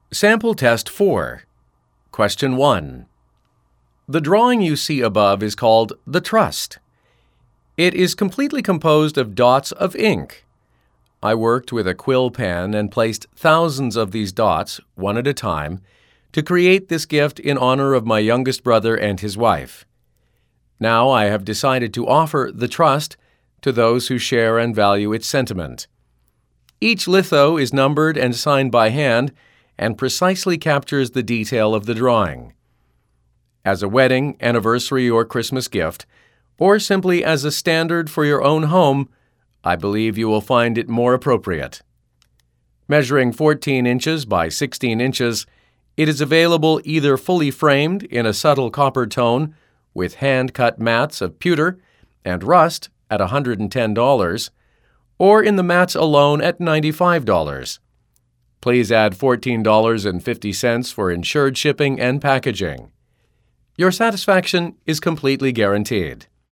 Sample Test 4. Question 1. The drawing you see above is called the Trust. It is completely composed of dots of ink. I worked with a quill pen and placed thousands of these dots, one at a time, to create this gift in honor of my youngest brother and his wife. Now I have decided to offer the Trust to those who share and value its sentiment. Each litho is numbered and signed by hand and precisely captures the detail of the drawing. As a wedding, anniversary, or Christmas gift, or simply as a standard for your own home, I believe you will find it more appropriate. Measuring 14 inches by 16 inches, it is available either fully framed in a subtle copper tone with hand-cut mats of pewter and rust at $110, or in the mats alone at $95. Please add $14.50 for insured shipping and packaging. Your satisfaction is completely guaranteed.